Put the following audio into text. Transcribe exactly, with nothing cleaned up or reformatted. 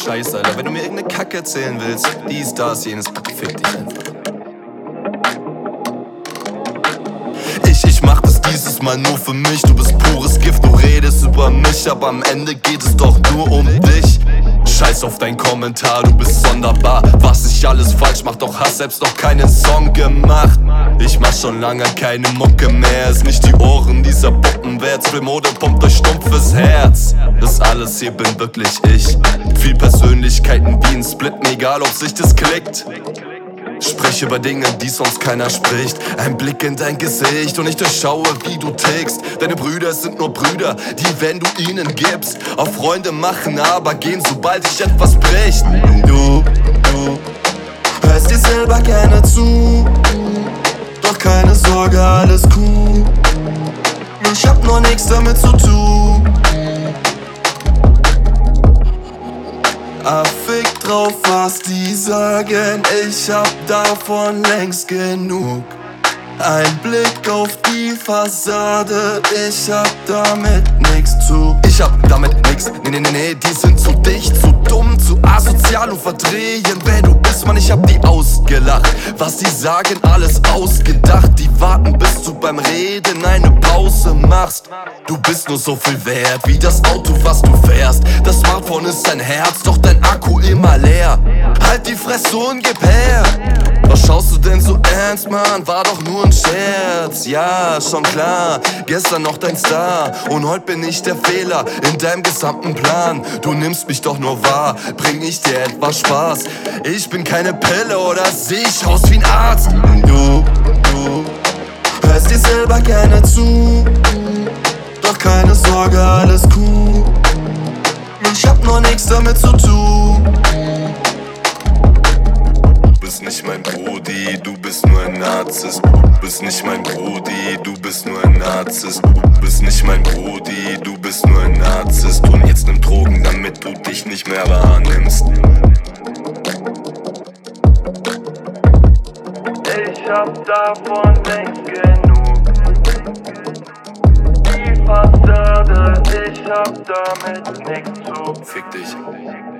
Scheiße, Alter. Wenn du mir irgendeine Kacke erzählen willst, dies, das, jenes, fick dich einfach. Ich, ich mach das dieses Mal nur für mich. Du bist pures Gift, du redest über mich, aber am Ende geht es doch nur um dich. Scheiß auf dein Kommentar, du bist sonderbar. Was ich alles falsch mach, doch hast selbst noch keinen Song gemacht. Ich mach schon lange keine Mucke mehr. Ist nicht die Ohren dieser Puppen wert. Spillmode pumpt euch stumpfes Herz. Das alles hier bin wirklich ich. Viel Persönlichkeiten wie ein Split, mir egal ob sich das klickt. Sprich über Dinge, die sonst keiner spricht. Ein Blick in dein Gesicht und ich durchschaue, wie du tickst. Deine Brüder sind nur Brüder, die, wenn du ihnen gibst, auf Freunde machen, aber gehen, sobald dich etwas bricht. Du, du hörst dir selber gerne zu, doch keine Sorge, alles cool. Ich hab noch nichts damit zu tun. Ah, fick drauf, was die sagen, ich hab davon längst genug. Ein Blick auf die Fassade, ich hab damit nix zu. Ich hab damit nix, nee, nee, nee, nee, die sind zu dicht, zu dumm, zu asozial und verdrehen, wer du bist, Mann, ich hab die ausgelacht. Was die sagen, alles ausgedacht, die warten, bis du beim Reden eine Pause machst. Du bist nur so viel wert, wie das Auto, was du fährst. Das Smartphone ist dein Herz, doch dein Akku immer leer. Halt die Fresse und gib her. Was schaust du denn so ernst, Mann? War doch nur ein Scherz, ja, schon klar. Gestern noch dein Star und heute bin ich der Fehler in deinem gesamten Plan. Du nimmst mich doch nur wahr, bring ich dir etwas Spaß. Ich bin keine Pille oder seh ich aus wie ein Arzt. Du, du hörst dir selber gerne zu, doch keine Sorge, alles cool. Ich hab noch nichts damit zu tun. Du bist nicht mein Brudi, du bist nur ein Narzisst. Du bist nicht mein Brudi, du bist nur ein Narzisst. Du bist nicht mein Brudi, du bist nur ein Narzisst. Und jetzt nimm Drogen, damit du dich nicht mehr wahrnimmst. Ich hab davon längst genug. Die Fassade, ich hab damit nichts zu. Fick dich.